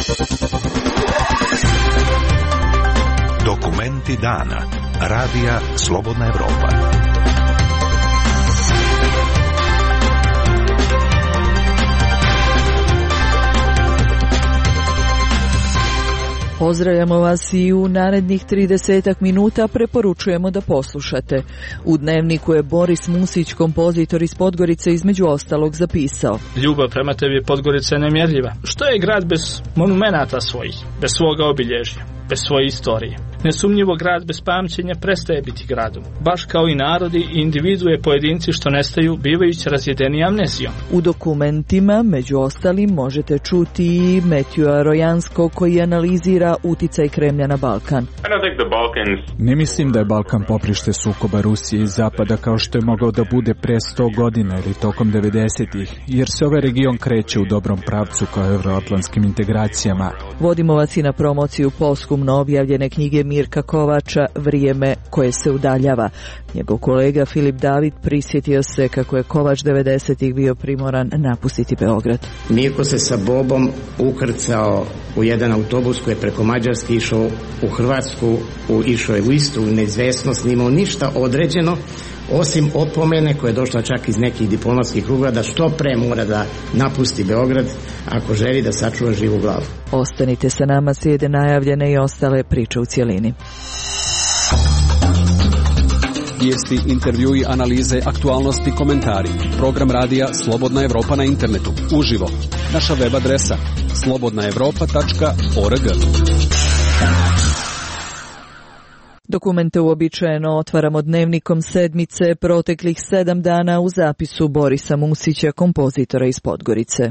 Dokumenti dana. Radija Slobodna Evropa. Pozdravljamo vas i u narednih 30 minuta preporučujemo da poslušate. U Dnevniku je Boris Musić, kompozitor iz Podgorice, između ostalog zapisao: Ljubav prema tebi Podgorica je nemjerljiva. Što je grad bez monumenata svojih, bez svoga obilježja, bez svoje istorije? Nesumnjivo grad bez pamćenja prestaje biti gradom. Baš kao i narodi i individue pojedinci što nestaju, bivajući razjedeni amnezijom. U dokumentima, među ostalim, možete čuti i Metjua Rojanskog koji analizira uticaj Kremlja na Balkan. Ne mislim da je Balkan poprište sukoba Rusije i Zapada kao što je mogao da bude pre 100 godina ili tokom 90-ih, jer se ovaj region kreće u dobrom pravcu kao evroatlantskim integracijama. Vodimo vas i na promociju posthumno objavljene knjige Mirka Kovača Vrijeme koje se udaljava. Njegov kolega Filip David prisjetio se kako je Kovač 90-ih bio primoran napustiti Beograd. Mirko se sa Bobom ukrcao u jedan autobus koji je preko Mađarske išao u Hrvatsku, išao je u Istru, u neizvesnost, nimao ništa određeno, osim opomene koja je došla čak iz nekih diplomatskih krugova da što pre mora da napusti Beograd ako želi da sačuva živu glavu. Ostanite sa nama, slijede najavljene i ostale priče u cjelini. Vijesti, intervjui, analize, aktualnosti, komentari. Program radija Slobodna Evropa na internetu. Uživo. Naša web adresa slobodnaevropa.org. Dokumente uobičajeno otvaramo Dnevnikom sedmice proteklih 7 dana u zapisu Borisa Musića, kompozitora iz Podgorice.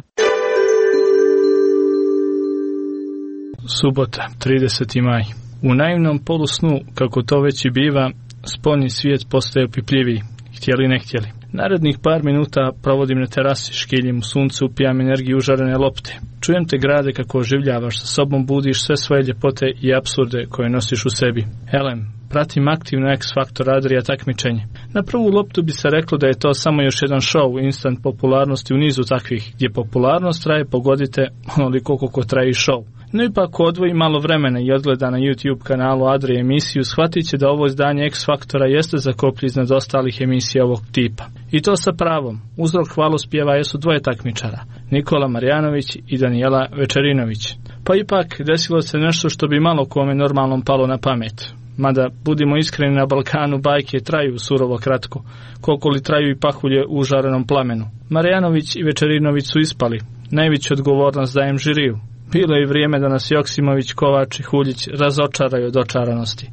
Subota, 30. maj. U naivnom polusnu, kako to već i biva, spoljni svijet postaje opipljiviji, htjeli ne htjeli. Narednih par minuta provodim na terasi, škiljem u suncu, pijam energiju užarene lopte. Čujem te grade kako oživljavaš, sa sobom budiš sve svoje ljepote i apsurde koje nosiš u sebi. Elem, pratim aktivno X-Factor Adria takmičenje. Na prvu loptu bi se reklo da je to samo još jedan show instant popularnosti u nizu takvih, gdje popularnost traje, pogodite, onoliko koliko traje i show. No ipak ko odvoji malo vremena i odgleda na YouTube kanalu Adrije emisiju, shvatit će da ovo izdanje X-Faktora jeste zakoplje iznad ostalih emisija ovog tipa. I to sa pravom. Uzrok hvalospjeva jesu dvoje takmičara, Nikola Marjanović i Danijela Večerinović. Pa ipak desilo se nešto što bi malo kome normalnom palo na pamet. Mada, budimo iskreni, na Balkanu bajke traju surovo kratko, koliko li traju i pahulje u užarenom plamenu. Marjanović i Večerinović su ispali. Najveću odgovornost dajem žiriju. Bilo je i vrijeme da nas Joksimović, Kovač i Huljić razočaraju od očaranosti.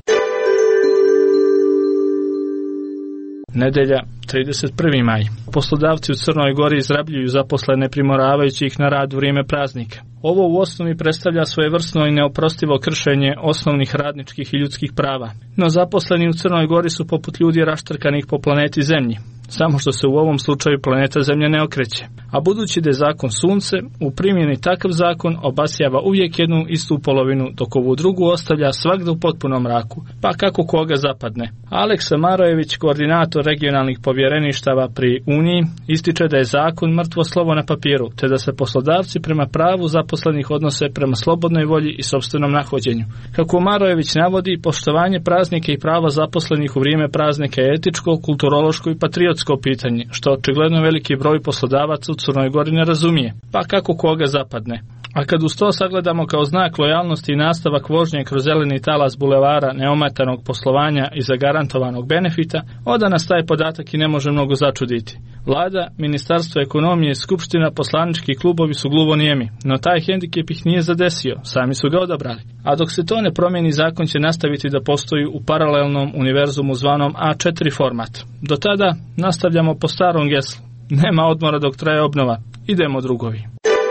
Nedelja, 31. maj. Poslodavci u Crnoj Gori izrabljuju zaposlene primoravajući ih na rad u vrijeme praznika. Ovo u osnovi predstavlja svojevrsno i neoprostivo kršenje osnovnih radničkih i ljudskih prava. No zaposleni u Crnoj Gori su poput ljudi raštrkanih po planeti Zemlji. Samo što se u ovom slučaju planeta Zemlja ne okreće. A budući da je zakon sunce, u primjeni takav zakon obasjava uvijek jednu istu polovinu, dok ovu drugu ostavlja svagda u potpunom mraku, pa kako koga zapadne. Aleksa Marojević, koordinator regionalnih povjereništava pri Uniji, ističe da je zakon mrtvo slovo na papiru, te da se poslodavci prema pravu zaposlenih odnose prema slobodnoj volji i sopstvenom nahođenju. Kako Marojević navodi, poštovanje praznika i prava zaposlenih u vrijeme praznika je etičko, kulturološko i patriotsko pitanje, što očigledno veliki broj poslodavaca u Crnoj Gori ne razumije, pa kako koga zapadne. A kad uz to sagledamo kao znak lojalnosti i nastavak vožnje kroz zeleni talas bulevara neometanog poslovanja i zagarantovanog benefita, onda nas taj podatak i ne može mnogo začuditi. Vlada, Ministarstvo ekonomije, Skupština, poslanički klubovi su gluvonijemi, no taj hendikep ih nije zadesio, sami su ga odabrali. A dok se to ne promijeni, zakon će nastaviti da postoji u paralelnom univerzumu zvanom A4 format. Do tada nastavljamo po starom geslu. Nema odmora dok traje obnova. Idemo drugovi.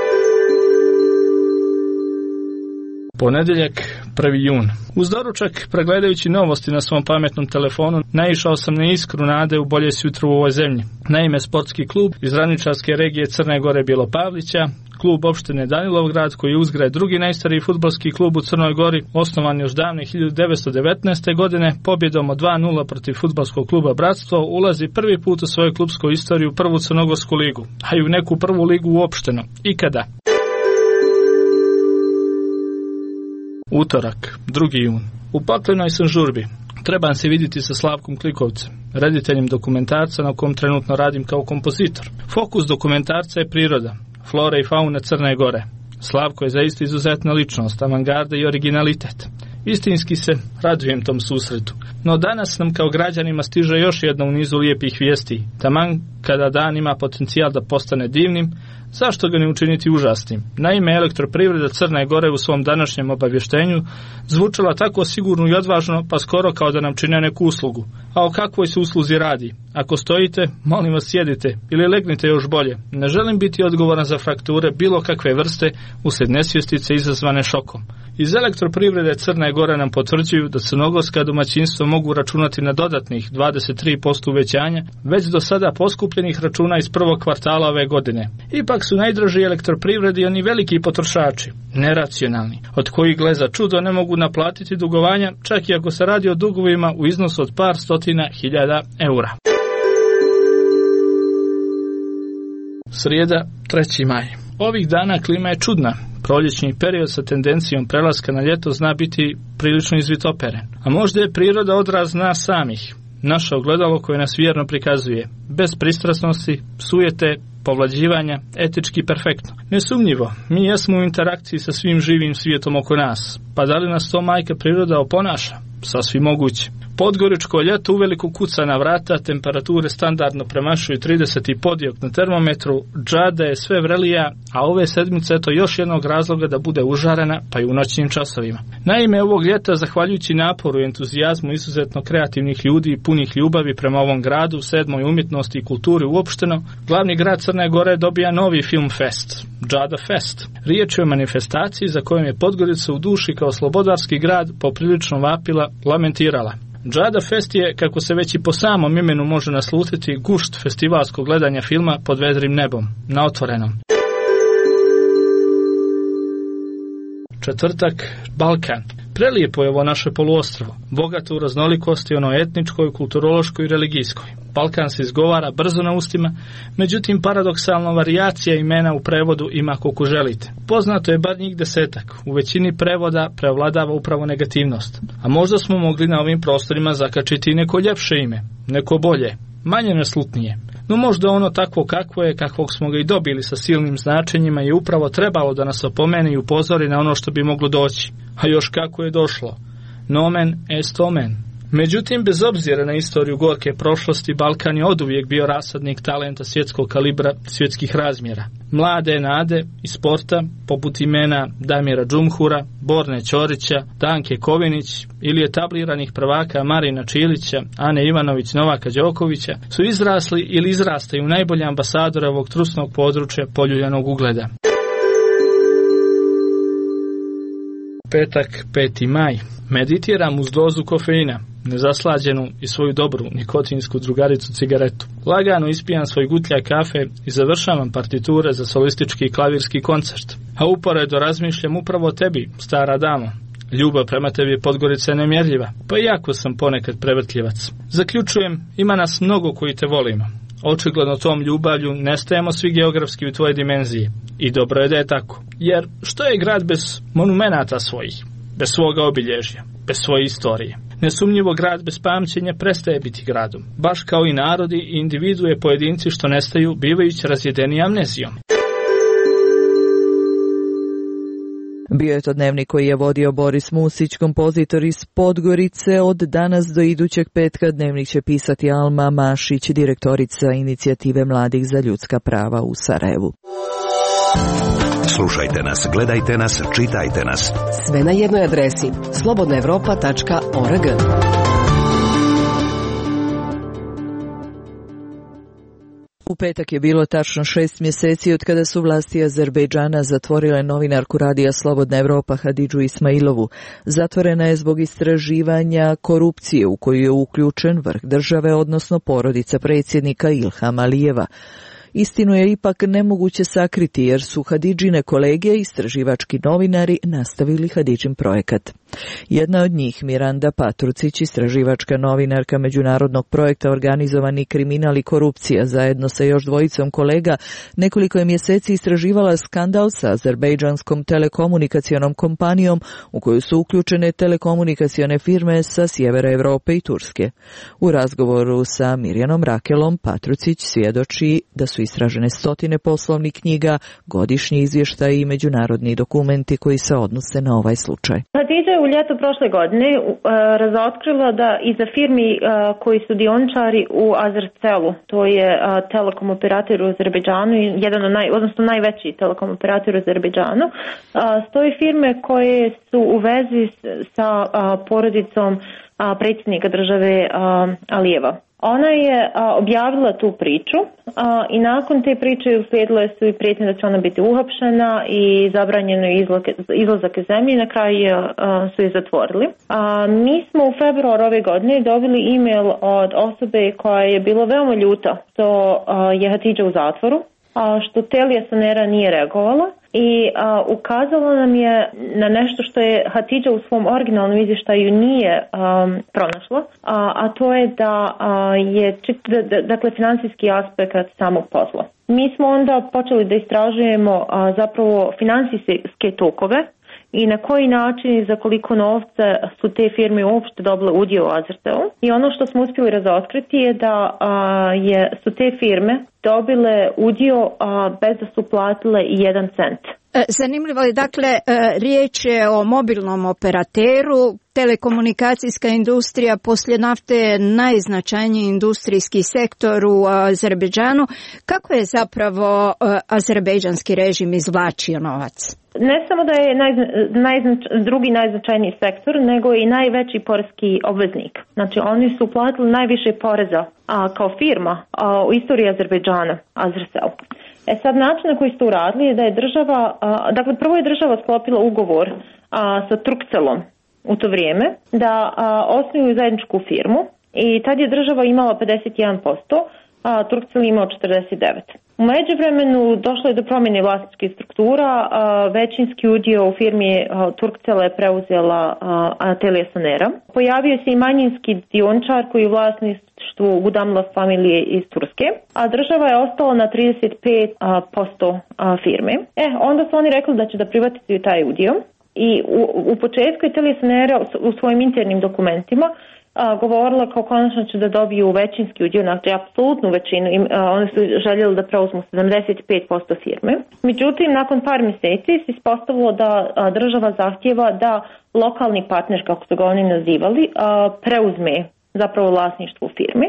Ponedjeljak, 1. jun. Uz doručak, pregledajući novosti na svom pametnom telefonu, naišao sam na iskru nade u bolje jutro u ovoj zemlji. Naime, sportski klub iz ravničarske regije Crne Gore Bilopavlića, klub opštine Danilovgrad, koji je uzgred drugi najstariji fudbalski klub u Crnoj Gori, osnovan još davne 1919. godine, pobjedom od 2-0 protiv fudbalskog kluba Bratstvo, ulazi prvi put u svoju klubsku istoriju u prvu crnogorsku ligu, a i u neku prvu ligu uopšteno. Ikada. Utorak, 2. jun. U paklenoj sam žurbi. Trebam se vidjeti sa Slavkom Klikovcem, rediteljem dokumentarca na kom trenutno radim kao kompozitor. Fokus dokumentarca je priroda, flora i fauna Crne Gore. Slavko je zaista izuzetna ličnost, avangarda i originalitet. Istinski se radujem tom susretu. No danas nam kao građanima stiže još jedna u nizu lijepih vijesti. Taman kada dan ima potencijal da postane divnim, zašto ga ne učiniti užasnim? Naime, Elektroprivreda Crne Gore u svom današnjem obavještenju zvučala tako sigurno i odvažno, pa skoro kao da nam čine neku uslugu. A o kakvoj se usluzi radi? Ako stojite, molim vas sjedite ili legnite još bolje. Ne želim biti odgovoran za frakture bilo kakve vrste uslijed nesvjestice izazvane šokom. Iz Elektroprivrede Crne Gore nam potvrđuju da crnogorska domaćinstva mogu računati na dodatnih 23% uvećanja već do sada poskupljenih računa iz prvog kvartala ove godine. Ipak su najdraži Elektroprivredi oni veliki potrošači, neracionalni, od kojih gle za čudo ne mogu naplatiti dugovanja, čak i ako se radi o dugovima u iznosu od par stotina hiljada eura. Srijeda, 3. maj. Ovih dana klima je čudna. Proljećni period sa tendencijom prelaska na ljeto zna biti prilično izvitoperen. A možda je priroda odraz nas samih, naše ogledalo koje nas vjerno prikazuje, bez pristrasnosti, sujete, povlađivanja, etički perfektno. Nesumnjivo, mi jesmo u interakciji sa svim živim svijetom oko nas, pa da li nas to majka priroda oponaša? Sasvim moguće. Podgoričko ljeto uveliko kuca na vrata, temperature standardno premašuju 30 i podijok na termometru, džada je sve vrelija, a ove sedmice eto još jednog razloga da bude užarena, pa i u noćnim časovima. Naime, ovog ljeta, zahvaljujući naporu i entuzijazmu izuzetno kreativnih ljudi i punih ljubavi prema ovom gradu, sedmoj umjetnosti i kulturi uopšteno, glavni grad Crne Gore dobija novi film fest, Džada Fest. Riječ je o manifestaciji za kojom je Podgorica u duši kao slobodarski grad poprilično vapila, lamentirala. Džada Fest je, kako se već i po samom imenu može naslutiti, gušt festivalskog gledanja filma pod vedrim nebom, na otvorenom. Četvrtak, Balkan. Prelijepo je ovo naše poluostrvo, bogato u raznolikosti ono etničkoj, kulturološkoj i religijskoj. Balkan se izgovara brzo na ustima, međutim paradoksalno varijacija imena u prevodu ima koliko želite. Poznato je bar njih 10. U većini prevoda prevladava upravo negativnost. A možda smo mogli na ovim prostorima zakačiti neko ljepše ime, neko bolje, manje neslutnije. No možda ono takvo kakvo je, kakvog smo ga i dobili sa silnim značenjima, je upravo trebalo da nas opomeni i upozori na ono što bi moglo doći. A još kako je došlo. Nomen est omen. Međutim, bez obzira na istoriju gorke prošlosti, Balkan je oduvijek bio rasadnik talenta svjetskog kalibra, svjetskih razmjera. Mlade nade i sporta, poput imena Damira Džumhura, Borne Ćorića, Danke Kovinić ili etabliranih prvaka Marina Čilića, Ane Ivanović, Novaka Đokovića, su izrasli ili izrastaju najbolje ambasadore ovog trusnog područja poljuljanog ugleda. Petak, 5. maj. Meditiram uz dozu kofeina, nezaslađenu i svoju dobru nikotinsku drugaricu cigaretu. Lagano ispijam svoj gutljak kafe i završavam partiture za solistički i klavirski koncert. A uporedo razmišljam upravo o tebi, stara damo. Ljubav prema tebi je Podgorica nemjerljiva, pa iako sam ponekad prevrtljivac. Zaključujem, ima nas mnogo koji te volimo. Očigledno tom ljubavlju nestajemo svi geografski u tvoje dimenzije. I dobro je da je tako. Jer što je grad bez monumenata svojih, bez svoga obilježja, bez svoje istorije? Nesumnjivo grad bez pamćenja prestaje biti gradom. Baš kao i narodi i individue pojedinci što nestaju, bivajući razjedeni amnezijom. Bio je to dnevnik koji je vodio Boris Musić, kompozitor iz Podgorice. Od danas do idućeg petka dnevnik će pisati Alma Mašić, direktorica Inicijative mladih za ljudska prava u Sarajevu. Slušajte nas, gledajte nas, čitajte nas. Sve na jednoj adresi slobodnaevropa.org. U petak je bilo tačno 6 mjeseci od kada su vlasti Azerbejdžana zatvorile novinarku radija Slobodna Evropa Hadidžu Ismailovu. Zatvorena je zbog istraživanja korupcije u koju je uključen vrh države, odnosno porodica predsjednika Ilhama Alijeva. Istinu je ipak nemoguće sakriti jer su Hadidžine kolege, istraživački novinari, nastavili Hadidžin projekat. Jedna od njih, Miranda Patrucić, istraživačka novinarka međunarodnog projekta Organizovani kriminal i korupcija, zajedno sa još dvojicom kolega, nekoliko je mjeseci istraživala skandal sa azerbejdžanskom telekomunikacionom kompanijom u koju su uključene telekomunikacione firme sa sjevera Europe i Turske. U razgovoru sa Mirjanom Rakelom, Patrucić svjedoči da su istražene stotine poslovnih knjiga, godišnji izvještaji i međunarodni dokumenti koji se odnose na ovaj slučaj. Hadidža je u ljetu prošle godine razotkrila da iza firmi koji su dioničari u Azercelu, to je telekom operator u Azerbejdžanu, jedan od odnosno najveći telekom operator u Azerbejdžanu, stoji firme koje su u vezi sa porodicom predsjednika države Alijeva. Ona je objavila tu priču i nakon te priče uslijedile su i prijetnje da će ona biti uhapšena i zabranjeno je izlazak iz zemlje i na kraju su je zatvorili. Mi smo u februaru ove godine dobili e-mail od osobe koja je bila veoma ljuta što je Hadidža u zatvoru, što Telija Sonera nije reagovala i ukazala nam je na nešto što je Hadidža u svom originalnom izvještaju nije pronašla, a to je da je dakle financijski aspekt samog posla. Mi smo onda počeli da istražujemo zapravo financijske tokove i na koji način i za koliko novca su te firme uopšte dobile udio u Azercelu. I ono što smo uspjeli razotkriti je da su te firme dobile udio bez da su platile i 1 cent. Zanimljivo je, dakle, riječ je o mobilnom operateru. Telekomunikacijska industrija poslije nafte je najznačajniji industrijski sektor u Azerbejdžanu. Kako je zapravo azerbejdžanski režim izvlačio novac? Ne samo da je drugi najznačajniji sektor, nego i najveći poreski obveznik. Znači, oni su platili najviše poreza kao firma u istoriji Azerbejdžana, Azercel. Sad, način na koji su to uradili je da je država, dakle prvo je država sklopila ugovor sa Turkcelom u to vrijeme da osnuju zajedničku firmu i tad je država imala 51%, a Turkcel imao 49%. U međuvremenu došlo je do promjene vlasničkih struktura, većinski udio u firmi Turkcela je preuzela Telija Sonera. Pojavio se i manjinski dioničar koji je u vlasništvu Gudamla familije iz Turske, a država je ostala na 35% firme. Onda su oni rekli da će da privatizuju taj udio i u početku je Telija Sonera u svojim internim dokumentima govorila kao konačno će da dobiju većinski udio, znači apsolutnu većinu, oni su željeli da preuzmu 75% firme. Međutim, nakon par mjeseci se ispostavilo da država zahtjeva da lokalni partner, kako su ga oni nazivali, preuzme zapravo vlasništvo u firmi.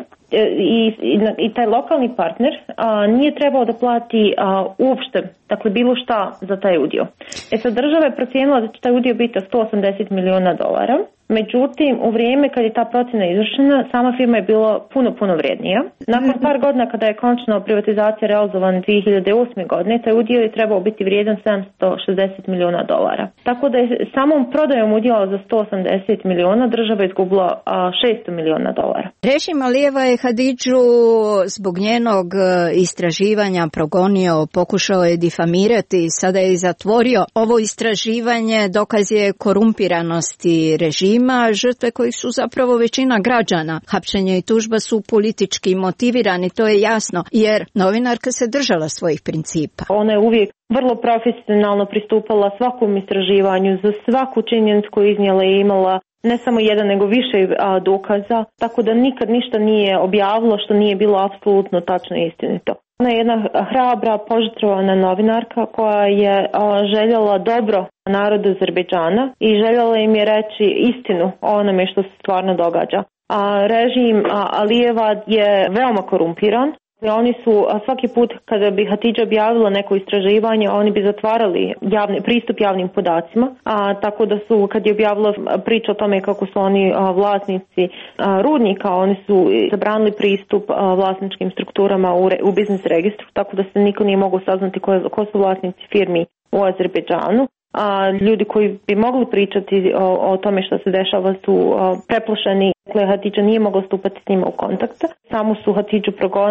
I taj lokalni partner nije trebao da plati uopšte, dakle bilo šta za taj udio. Sad država je procijenila da će taj udio biti $180 milijuna. Međutim, u vrijeme kad je ta procjena izvršena, sama firma je bila puno vrijednija. Nakon par godina kada je konačno privatizacija realizovana 2008. godine, taj udio je trebao biti vrijedan $760 milijuna. Tako da je samom prodajom udjela za $180 milijuna država izgubila $600 milijuna. Režim Alijeva je Hadidžu zbog njenog istraživanja progonio, pokušao je difamirati, sada je i zatvorio. Ovo istraživanje dokaz je korumpiranosti režima, žrtve kojih su zapravo većina građana. Hapšenje i tužba su politički motivirani, to je jasno, jer novinarka se držala svojih principa. Ona je uvijek vrlo profesionalno pristupala svakom istraživanju, za svaku činjenicu koju iznijela je imala ne samo jedan nego više dokaza, tako da nikad ništa nije objavilo što nije bilo apsolutno tačno i istinito. Ona je jedna hrabra, požrtvovana novinarka koja je željela dobro narodu Azerbejdžana i željela im je reći istinu o onome što se stvarno događa. Režim Alijeva je veoma korumpiran. Oni su svaki put kada bi Hadidža objavila neko istraživanje, oni bi zatvarali pristup javnim podacima, tako da su kad je objavila priču o tome kako su oni vlasnici rudnika, oni su zabranili pristup vlasničkim strukturama u biznis registru, tako da se niko nije mogao saznati ko su vlasnici firmi u Azerbejdžanu. Ljudi koji bi mogli pričati o tome što se dešava su preplašeni. Hadidža nije mogla stupati s njima u kontakt. Samo su Hadidžu progonili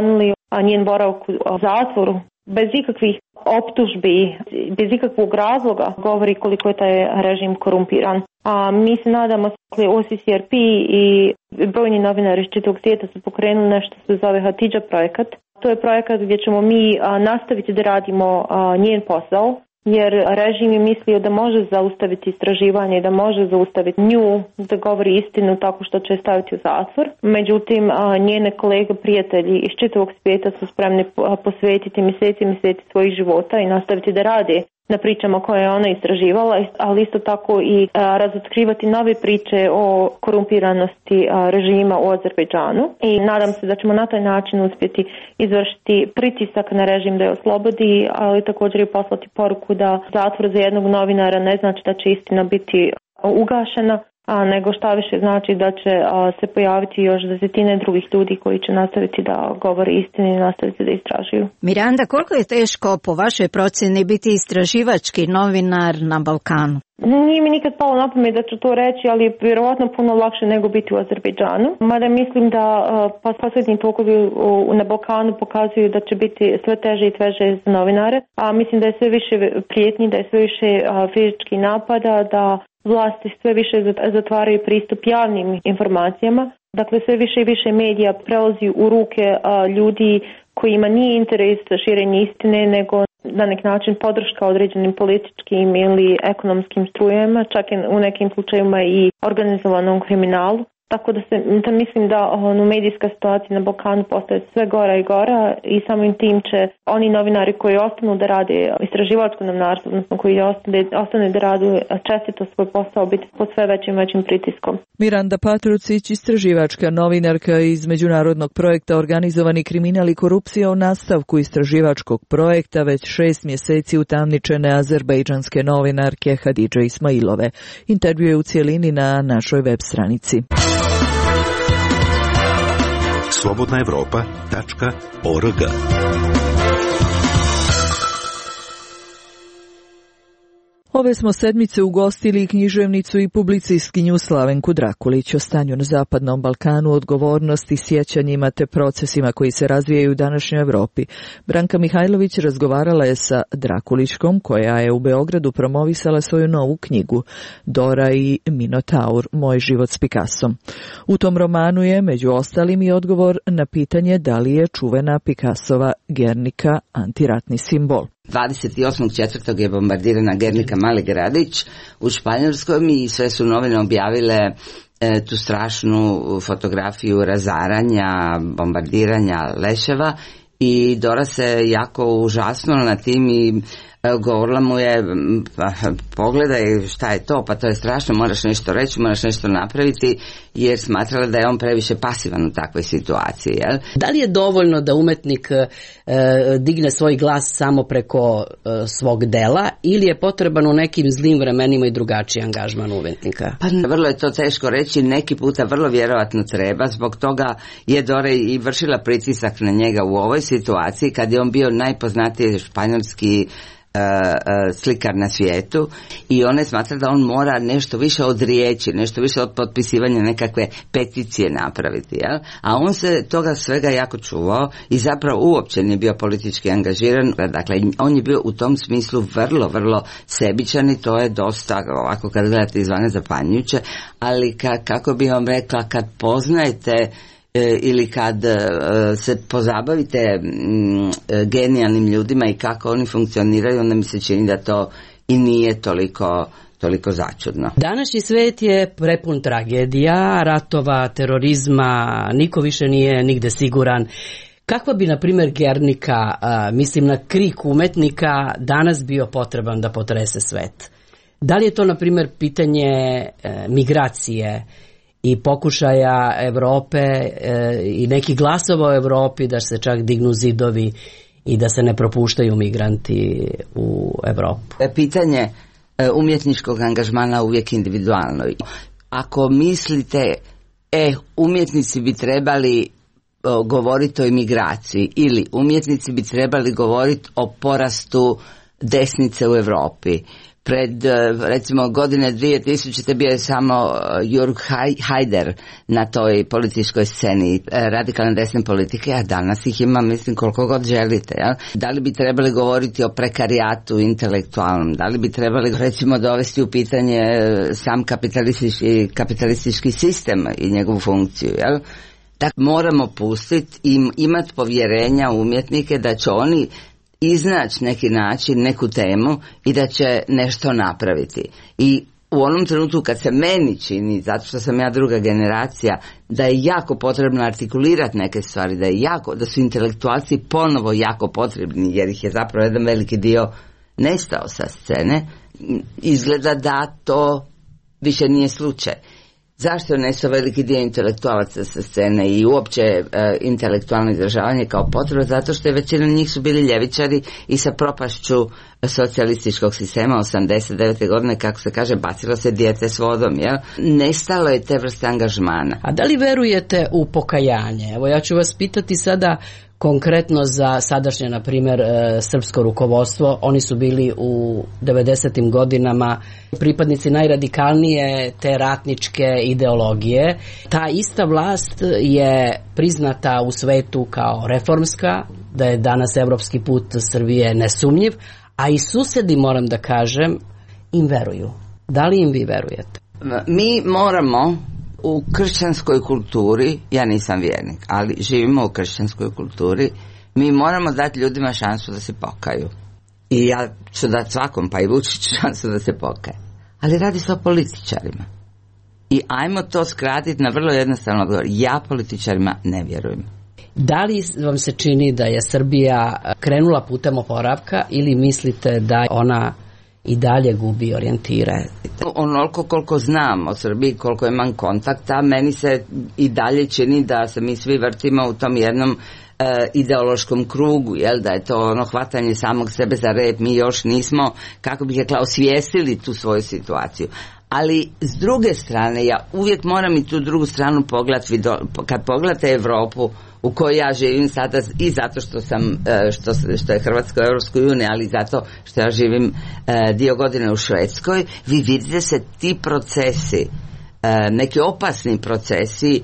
njen boravak u zatvoru bez ikakvih optužbi, bez ikakvog razloga govori koliko je taj režim korumpiran. A mi se nadamo, OCCRP i brojni novinari iz čitavog svijeta su pokrenuli nešto što se zove Hatidža projekat. To je projekat gdje ćemo mi nastaviti da radimo njen posao, jer režim je mislio da može zaustaviti istraživanje, da može zaustaviti nju da govori istinu tako što će staviti u zatvor. Međutim, njene kolege, prijatelji iz čitavog svijeta su spremni posvetiti mjeseci svojih života i nastaviti da rade na pričama koje je ona istraživala, ali isto tako i razotkrivati nove priče o korumpiranosti režima u Azerbejdžanu. I nadam se da ćemo na taj način uspjeti izvršiti pritisak na režim da je oslobodi, ali također i poslati poruku da zatvor za jednog novinara ne znači da će istina biti ugašena, nego šta više znači da će se pojaviti još desetine drugih ljudi koji će nastaviti da govore istinu i nastaviti da istražuju. Miranda, koliko je teško po vašoj procjeni biti istraživački novinar na Balkanu? Nije mi nikad palo na pamet da ću to reći, ali je vjerovatno puno lakše nego biti u Azerbejdžanu. Mada mislim da posljednji tokovi na Balkanu pokazuju da će biti sve teže i teže za novinare. A mislim da je sve više prijetnji, da je sve više fizičkih napada, da vlasti sve više zatvaraju pristup javnim informacijama. Dakle, sve više i više medija prelazi u ruke ljudi kojima nije interes širenje istine, nego na nek način podrška određenim političkim ili ekonomskim strujama, čak i u nekim slučajevima i organizovanom kriminalu. Tako da mislim da medijska situacija na Balkanu postaje sve gora i gora i samim tim će oni novinari koji ostanu da rade istraživačko novinarstvo, odnosno koji ostane da rade čestito svoj posao, biti pod sve većim pritiskom. Miranda Patrucić, istraživačka novinarka iz međunarodnog projekta Organizovani kriminal i korupcija, o nastavku istraživačkog projekta već 6 mjeseci utamničene azerbejdžanske novinarke Hadidže Ismailove. Intervju je u cijelini na našoj web stranici. slobodnaevropa.org. Ove smo sedmice ugostili književnicu i publicistkinju Slavenku Drakulić o stanju na Zapadnom Balkanu, odgovornosti, sjećanjima te procesima koji se razvijaju u današnjoj Europi. Branka Mihajlović razgovarala je sa Drakulićkom, koja je u Beogradu promovisala svoju novu knjigu Dora i Minotaur, Moj život s Picassom. U tom romanu je, među ostalim, i odgovor na pitanje da li je čuvena Picassova Guernica antiratni simbol. 28.4. je bombardirana Guernica, mali gradić u Španjolskoj i sve su novine objavile tu strašnu fotografiju razaranja, bombardiranja leševa i Dora se jako užasnula na tim i govorila mu je, pogledaj šta je to, pa to je strašno, moraš nešto reći, moraš nešto napraviti, jer smatrala da je on previše pasivan u takvoj situaciji. Jel? Da li je dovoljno da umetnik digne svoj glas samo preko svog dela ili je potreban u nekim zlim vremenima i drugačiji angažman umetnika? Pa vrlo je to teško reći, neki puta vrlo vjerovatno treba, zbog toga je Dora i vršila pritisak na njega u ovoj situaciji kad je on bio najpoznatiji španjolski slikar na svijetu i ona smatra da on mora nešto više od riječi, nešto više od potpisivanja nekakve peticije napraviti, jel? A on se toga svega jako čuvao i zapravo uopće nije bio politički angažiran, dakle on je bio u tom smislu vrlo sebičan i to je dosta, ovako kad gledate izvane, zapanjujuće, ali kako bi vam rekla, kad poznajete ili kad se pozabavite genijalnim ljudima i kako oni funkcioniraju, onda mi se čini da to i nije toliko začudno. Današnji svijet je prepun tragedija, ratova, terorizma, niko više nije nigde siguran. Kakva bi, na primjer, Guernica, mislim na krik umetnika, danas bio potreban da potrese svet? Da li je to, na primjer, pitanje migracije i pokušaja Europe i nekih glasova u Europi da se čak dignu zidovi i da se ne propuštaju migranti u Europu? Pitanje umjetničkog angažmana uvijek individualno. Ako mislite, umjetnici bi trebali govoriti o imigraciji ili umjetnici bi trebali govoriti o porastu desnice u Europi, Pred, recimo, godine 2000. bio je samo Jürg Haider na toj političkoj sceni radikalne desne politike, a danas ih ima, mislim, koliko god želite. Ja? Da li bi trebali govoriti o prekarijatu intelektualnom? Da li bi trebali, recimo, dovesti u pitanje sam kapitalistički sistem i njegovu funkciju? Ja? Dakle, moramo pustiti i imati povjerenja u umjetnike da će oni iznaći neki način, neku temu i da će nešto napraviti. I u onom trenutku kad se meni čini, zato što sam ja druga generacija, da je jako potrebno artikulirati neke stvari, da su intelektualci ponovo jako potrebni, jer ih je zapravo jedan veliki dio nestao sa scene, izgleda da to više nije slučaj. Zašto je nestao veliki dio intelektualaca sa scene i uopće intelektualno izražavanje kao potreba? Zato što je većina njih su bili ljevičari i sa propašću socijalističkog sistema 89. godine, kako se kaže, bacilo se dijete s vodom. Jel? Nestalo je te vrste angažmana. A da li verujete u pokajanje? Evo, ja ću vas pitati sada konkretno za sadašnje, na primjer, srpsko rukovodstvo. Oni su bili u 90. godinama pripadnici najradikalnije te ratničke ideologije. Ta ista vlast je priznata u svetu kao reformska, da je danas evropski put Srbije nesumnjiv, a i susjedi, moram da kažem, im veruju. Da li im vi verujete? Mi moramo u kršćanskoj kulturi, ja nisam vjernik, ali živimo u kršćanskoj kulturi, mi moramo dati ljudima šansu da se pokaju. I ja ću dati svakom, pa i Vučiću, šansu da se pokaje. Ali radi se o političarima. I ajmo to skratiti na vrlo jednostavno odgovor. Ja političarima ne vjerujem. Da li vam se čini da je Srbija krenula putem oporavka ili mislite da ona i dalje gubi orijentire? Onoliko koliko znam o Srbiji, koliko imam kontakta, meni se i dalje čini da se mi svi vrtimo u tom jednom ideološkom krugu, jel, da je to ono hvatanje samog sebe za rep. Mi još nismo, kako bih rekla, osvijestili tu svoju situaciju. Ali s druge strane, ja uvijek moram i tu drugu stranu pogledati. Kad pogledate Europu u kojoj ja živim sada, i zato što sam što je Hrvatska u Europskoj uniji, ali zato što ja živim dio godine u Švedskoj, vi vidite se ti procesi, neki opasni procesi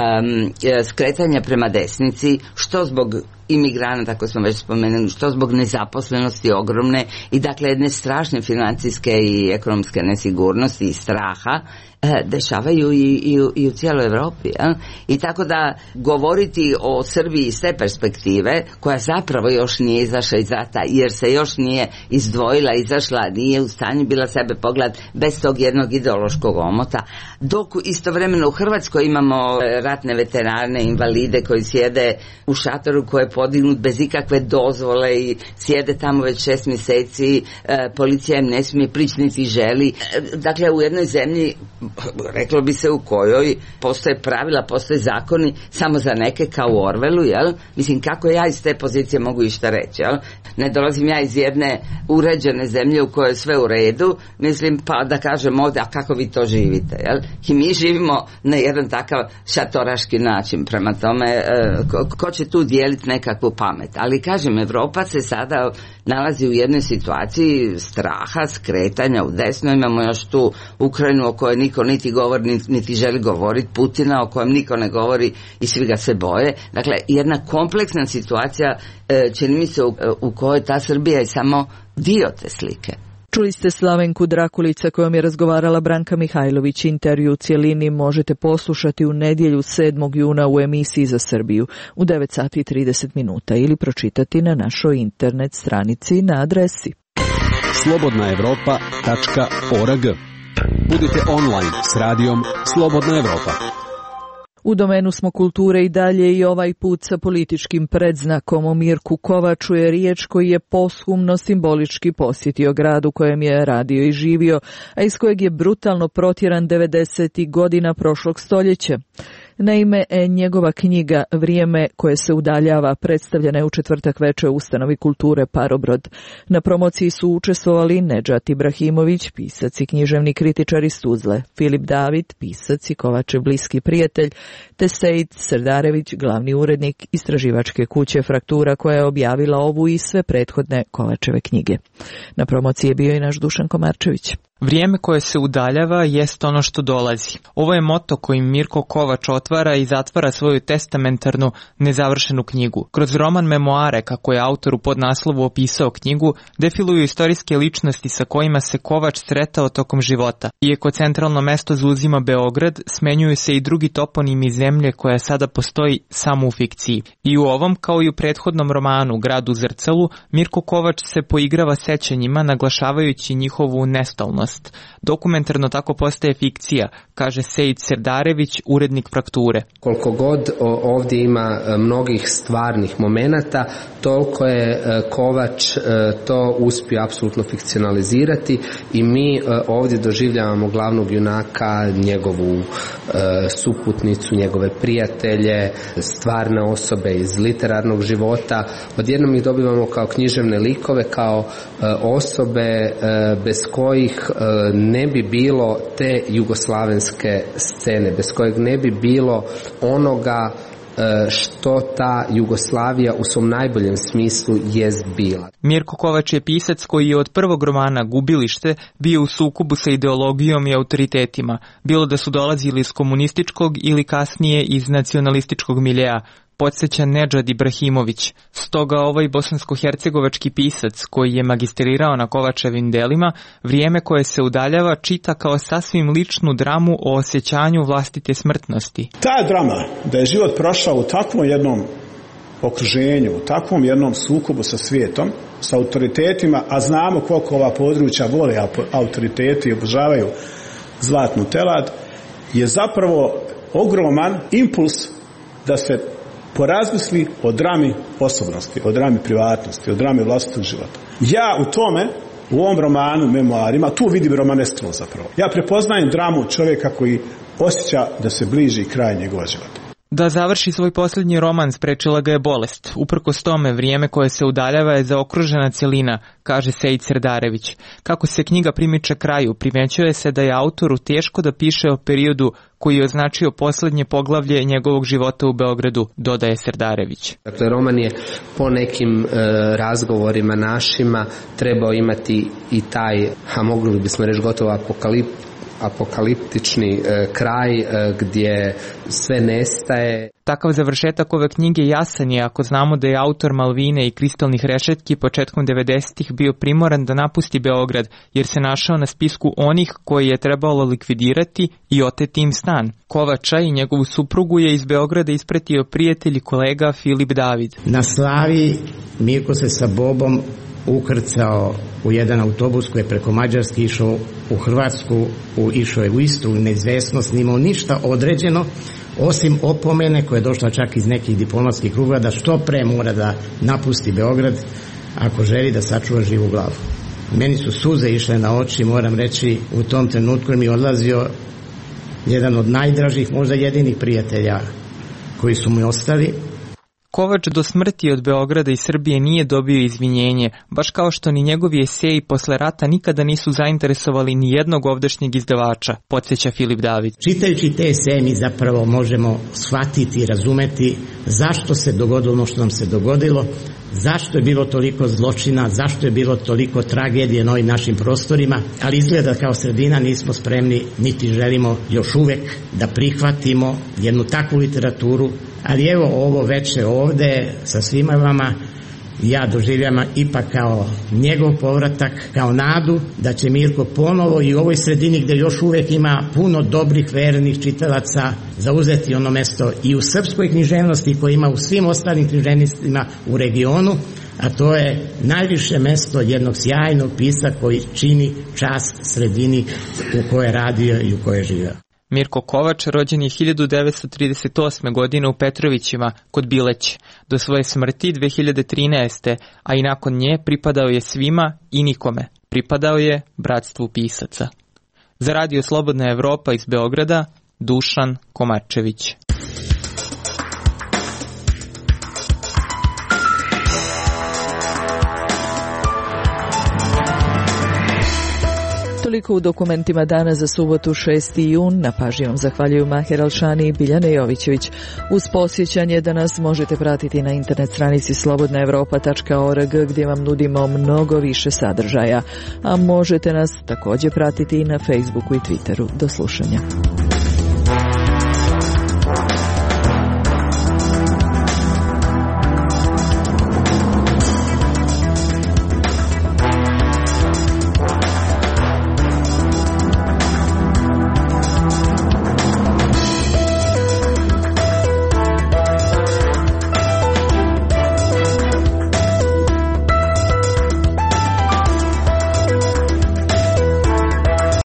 skretanja prema desnici, što zbog imigranata, kako smo već spomenuli, što zbog nezaposlenosti ogromne i dakle jedne strašne financijske i ekonomske nesigurnosti i straha, dešavaju i u cijeloj Europi. I tako da govoriti o Srbiji iz te perspektive, koja zapravo još nije izašla iz rata, jer se još nije izdvojila, izašla, nije u stanju bila sebe pogledati bez tog jednog ideološkog omota, dok istovremeno u Hrvatskoj imamo ratne veterane, invalide koji sjede u šatoru koji je podignut bez ikakve dozvole i sjede tamo već 6 mjeseci, policija im ne smije prići niti želi. Dakle, u jednoj zemlji, reklo bi se, u kojoj postoje pravila, postoje zakoni samo za neke, kao u Orwellu, jel? Mislim, kako ja iz te pozicije mogu išta reći, jel? Ne dolazim ja iz jedne uređene zemlje u kojoj je sve u redu, mislim, pa da kažem ovdje, a kako vi to živite, jel? I mi živimo na jedan takav šatoraški način, prema tome, ko će tu dijeliti nekakvu pamet? Ali kažem, Europa se sada nalazi u jednoj situaciji straha, skretanja u desno. Imamo još tu Ukrajinu o kojoj niko niti govori, niti želi govoriti, Putina o kojem niko ne govori i svi ga se boje. Dakle, jedna kompleksna situacija, čini mi se, u kojoj ta Srbija je samo dio te slike. Čuli ste Slavenku Drakulica kojom je razgovarala Branka Mihajlović. Intervju u cijelini možete poslušati u nedjelju 7. juna u emisiji za Srbiju u 9:30 ili pročitati na našoj internet stranici na adresi slobodnaevropa.org. Budite online s radijom Slobodna Evropa. U domenu smo kulture i dalje, i ovaj put sa političkim predznakom. O Mirku Kovaču je riječ, koji je posthumno simbolički posjetio grad u kojem je radio i živio, a iz kojeg je brutalno protjeran 90. godina prošlog stoljeća. Naime, njegova knjiga Vrijeme koje se udaljava predstavljena je u četvrtak veče u Ustanovi kulture Parobrod. Na promociji su učestvovali Nedžad Ibrahimović, pisac i književni kritičar iz Tuzle, Filip David, pisac i Kovačev bliski prijatelj, te Sejid Serdarević, glavni urednik istraživačke kuće Fraktura koja je objavila ovu i sve prethodne Kovačeve knjige. Na promociji je bio i naš Dušan Komarčević. Vrijeme koje se udaljava jest ono što dolazi. Ovo je moto kojim Mirko Kovač otvara i zatvara svoju testamentarnu, nezavršenu knjigu. Kroz roman Memoare, kako je autor u podnaslovu opisao knjigu, defiluju istorijske ličnosti sa kojima se Kovač sretao tokom života. Iako centralno mesto zauzima Beograd, smenjuju se i drugi toponimi zemlje koja sada postoji samo u fikciji. I u ovom, kao i u prethodnom romanu Grad u zrcalu, Mirko Kovač se poigrava sećanjima, naglašavajući njihovu nestalnost. Dokumentarno tako postaje fikcija, kaže Sejid Serdarević, urednik Frakture. Koliko god ovdje ima mnogih stvarnih momenata, toliko je Kovač to uspio apsolutno fikcionalizirati i mi ovdje doživljavamo glavnog junaka, njegovu suputnicu, njegove prijatelje, stvarne osobe iz literarnog života. Odjednom ih dobivamo kao književne likove, kao osobe bez kojih ne bi bilo te jugoslavenske scene, bez kojeg ne bi bilo onoga što ta Jugoslavija u svom najboljem smislu jest bila. Mirko Kovač je pisac koji je od prvog romana Gubilište bio u sukobu sa ideologijom i autoritetima, bilo da su dolazili iz komunističkog ili kasnije iz nacionalističkog miljea, podsjeća Nedžad Ibrahimović. Stoga ovaj bosansko-hercegovački pisac, koji je magistrirao na Kovačevim delima, Vrijeme koje se udaljava čita kao sasvim ličnu dramu o osjećanju vlastite smrtnosti. Ta drama, da je život prošao u takvom jednom okruženju, u takvom jednom sukobu sa svijetom, sa autoritetima, a znamo koliko ova područja vole autoriteti i obožavaju zlatnu telad, je zapravo ogroman impuls da se porazmisli o drami osobnosti, o drami privatnosti, o drami vlastitog života. Ja u tome, u ovom romanu, memoarima, tu vidim romanestro zapravo. Ja prepoznajem dramu čovjeka koji osjeća da se bliži kraj njegova života. Da završi svoj posljednji roman sprečila ga je bolest. Uprkos tome, Vrijeme koje se udaljava je zaokružena cjelina, kaže Sejid Serdarević. Kako se knjiga primiče kraju, primećuje se da je autoru teško da piše o periodu koji je označio posljednje poglavlje njegovog života u Beogradu, dodaje Serdarević. Dakle, roman je po nekim razgovorima našima trebao imati i taj, mogli bismo reći gotovo apokaliptični kraj gdje sve nestaje. Takav završetak ove knjige jasan je ako znamo da je autor Malvine i Kristalnih rešetki početkom 90-ih bio primoran da napusti Beograd jer se našao na spisku onih koji je trebalo likvidirati i oteti im stan. Kovača i njegovu suprugu je iz Beograda ispratio prijatelj i kolega Filip David. Na slavi Mirko se sa Bobom ukrcao u jedan autobus koji je preko Mađarske išao u Hrvatsku, išao je u Istru, neizvesnost, nimao ništa određeno, osim opomene koja je došla čak iz nekih diplomatskih kruga da što pre mora da napusti Beograd ako želi da sačuva živu glavu. Meni su suze išle na oči, moram reći, u tom trenutku mi je odlazio jedan od najdražih, možda jedinih prijatelja koji su mi ostali. Kovač do smrti od Beograda i Srbije nije dobio izvinjenje, baš kao što ni njegovi eseji posle rata nikada nisu zainteresovali ni jednog ovdašnjeg izdavača, podsjeća Filip David. Čitajući te eseje mi zapravo možemo shvatiti i razumeti zašto se dogodilo ono što nam se dogodilo, zašto je bilo toliko zločina, zašto je bilo toliko tragedije na ovim našim prostorima, ali izgleda kao sredina nismo spremni, niti želimo još uvek da prihvatimo jednu takvu literaturu, ali evo ovo veče ovde sa svima vama ja doživljam ipak kao njegov povratak, kao nadu da će Mirko ponovo i u ovoj sredini gdje još uvijek ima puno dobrih vernih čitalaca zauzeti ono mesto i u srpskoj književnosti koje ima u svim ostalim književnostima u regionu, a to je najviše mesto jednog sjajnog pisca koji čini čast sredini u kojoj je radio i u kojoj je živio. Mirko Kovač rođen je 1938. godine u Petrovićima kod Bileće. Do svoje smrti 2013. a i nakon nje pripadao je svima i nikome. Pripadao je bratstvu pisaca. Za radio Slobodna Evropa iz Beograda, Dušan Komarčević. Toliko u dokumentima dana za subotu 6. jun. Na pažnji vam zahvaljuju Maher Alšani i Biljana Jovićević. Uz posjećanje da nas možete pratiti na internet stranici slobodnaevropa.org gdje vam nudimo mnogo više sadržaja, a možete nas također pratiti i na Facebooku i Twitteru. Do slušanja.